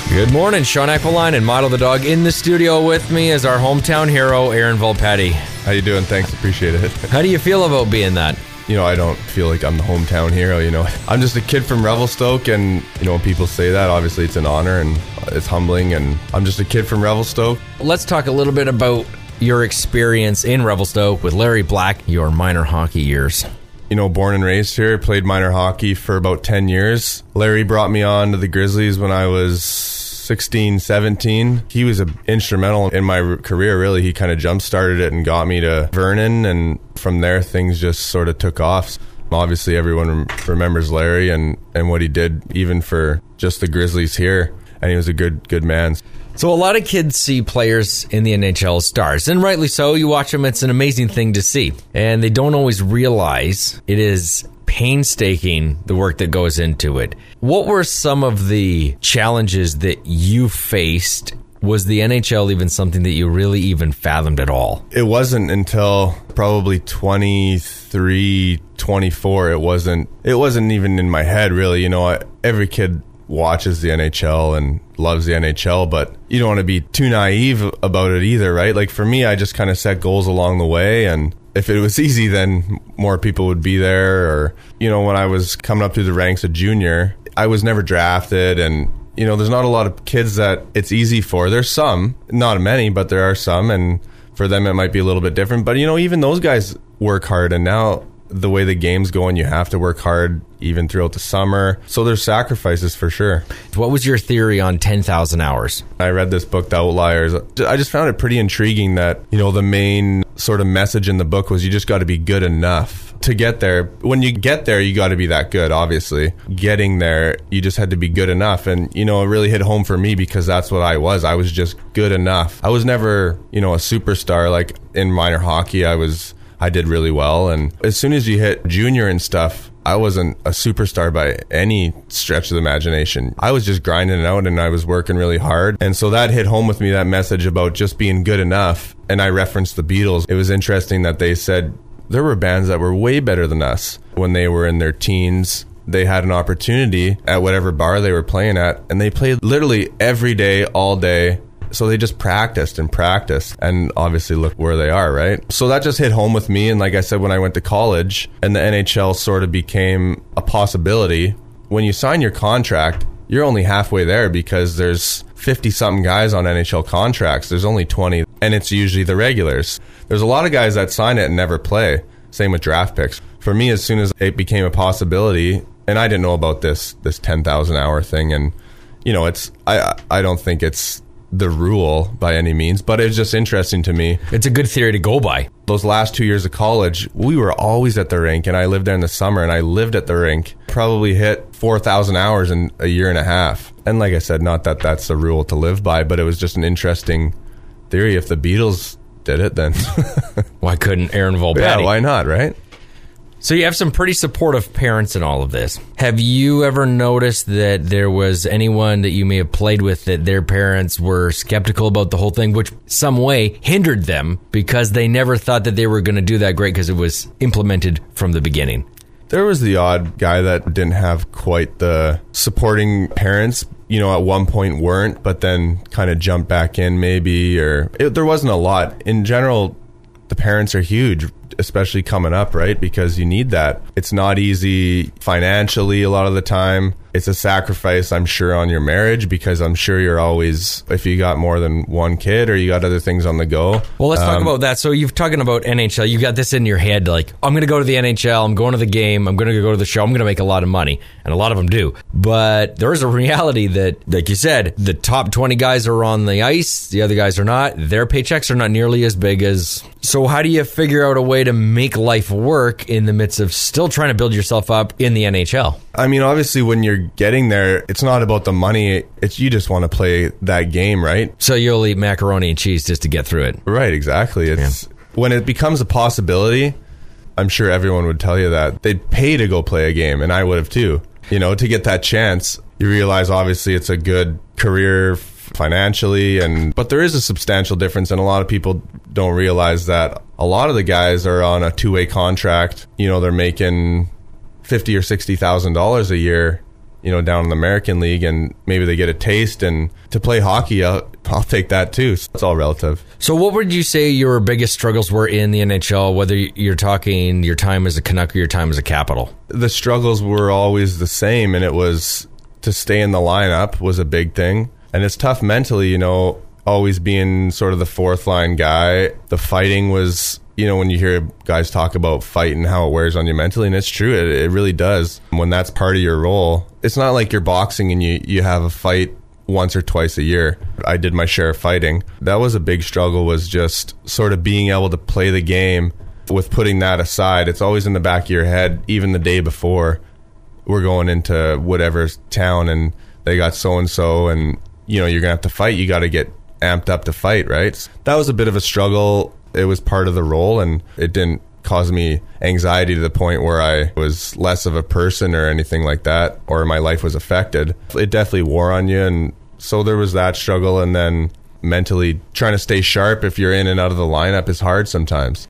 Good morning, Sean Ecklein and Model the Dog in the studio with me is our hometown hero, Aaron Volpetti. How you doing? Thanks, appreciate it. How do you feel about being that? I don't feel like I'm the hometown hero, I'm just a kid from Revelstoke, and, when people say that, obviously it's an honor and it's humbling, and I'm just a kid from Revelstoke. Let's talk a little bit about your experience in Revelstoke with Larry Black, your minor hockey years. Born and raised here, played minor hockey for about 10 years. Larry brought me on to the Grizzlies when I was 16, 17. He was instrumental in my career, really. He kind of jump-started it and got me to Vernon, and from there, things just sort of took off. Obviously, everyone remembers Larry and what he did, even for just the Grizzlies here, and he was a good man. So a lot of kids see players in the NHL as stars, and rightly so. You watch them, it's an amazing thing to see. And they don't always realize it is painstaking, the work that goes into it. What were some of the challenges that you faced? Was the NHL even something that you really even fathomed at all? It wasn't until probably 23, 24. It wasn't even in my head, really. Every kid watches the NHL and loves the NHL, but you don't want to be too naive about it either, right? Like for me, I just kind of set goals along the way, and if it was easy, then more people would be there. Or, when I was coming up through the ranks of junior, I was never drafted, and there's not a lot of kids that it's easy for. There's some, not many, but there are some, and for them it might be a little bit different. But even those guys work hard, and now the way the game's going, you have to work hard even throughout the summer. So there's sacrifices for sure. What was your theory on 10,000 hours? I read this book, The Outliers. I just found it pretty intriguing that, the main sort of message in the book was you just got to be good enough to get there. When you get there, you got to be that good, obviously. Getting there, you just had to be good enough. And, it really hit home for me because that's what I was. I was just good enough. I was never, a superstar. Like in minor hockey, I did really well. And as soon as you hit junior and stuff, I wasn't a superstar by any stretch of the imagination. I was just grinding it out, and I was working really hard. And so that hit home with me, that message about just being good enough. And I referenced the Beatles. It was interesting that they said there were bands that were way better than us when they were in their teens. They had an opportunity at whatever bar they were playing at, and they played literally every day, all day. So they just practiced, and obviously look where they are, right? So that just hit home with me. And like I said, when I went to college and the NHL sort of became a possibility, when you sign your contract, you're only halfway there because there's 50-something guys on NHL contracts. There's only 20, and it's usually the regulars. There's a lot of guys that sign it and never play. Same with draft picks. For me, as soon as it became a possibility, and I didn't know about this 10,000 hour thing, and I don't think it's the rule by any means, but it's just interesting to me. It's a good theory to go by. Those last 2 years of college, we were always at the rink, and I lived there in the summer, and I lived at the rink. Probably hit 4,000 hours in a year and a half. And like I said, not that that's a rule to live by, but it was just an interesting theory. If the Beatles did it, then why couldn't Aaron Volpetti? Yeah, why not, right? So you have some pretty supportive parents in all of this. Have you ever noticed that there was anyone that you may have played with that their parents were skeptical about the whole thing, which some way hindered them because they never thought that they were going to do that great because it was implemented from the beginning? There was the odd guy that didn't have quite the supporting parents, at one point weren't, but then kind of jumped back in maybe, there wasn't a lot. In general, the parents are huge, especially coming up, right? Because you need that. It's not easy financially a lot of the time. It's a sacrifice, I'm sure, on your marriage, because I'm sure you're always, if you got more than one kid or you got other things on the go. Well, let's talk about that. So you're talking about NHL. You got this in your head, like, I'm going to go to the NHL. I'm going to the game. I'm going to go to the show. I'm going to make a lot of money. And a lot of them do. But there is a reality that, like you said, the top 20 guys are on the ice. The other guys are not. Their paychecks are not nearly as big as... So how do you figure out a way to make life work in the midst of still trying to build yourself up in the NHL? I mean, obviously, when you're getting there, it's not about the money. It's you just want to play that game, right? So you'll eat macaroni and cheese just to get through it. Right, exactly. It's when it becomes a possibility, I'm sure everyone would tell you that. They'd pay to go play a game, and I would have too. To get that chance, you realize, obviously, it's a good career financially, but there is a substantial difference, and a lot of people don't realize that a lot of the guys are on a two-way contract. They're making $50,000 or $60,000 a year down in the American League, and maybe they get a taste. And to play hockey, I'll take that too. So it's all relative. So what would you say your biggest struggles were in the NHL, whether you're talking your time as a Canuck or your time as a Capital? The struggles were always the same, and it was to stay in the lineup was a big thing. And it's tough mentally, always being sort of the fourth line guy. The fighting was, when you hear guys talk about fight and how it wears on you mentally, and it's true, it really does. When that's part of your role, it's not like you're boxing and you have a fight once or twice a year. I did my share of fighting. That was a big struggle, was just sort of being able to play the game with putting that aside. It's always in the back of your head, even the day before. We're going into whatever town and they got so-and-so and, you're going to have to fight. You got to get amped up to fight, right? That was a bit of a struggle. It was part of the role, and it didn't cause me anxiety to the point where I was less of a person or anything like that, or my life was affected. It definitely wore on you, and so there was that struggle. And then mentally trying to stay sharp if you're in and out of the lineup is hard sometimes.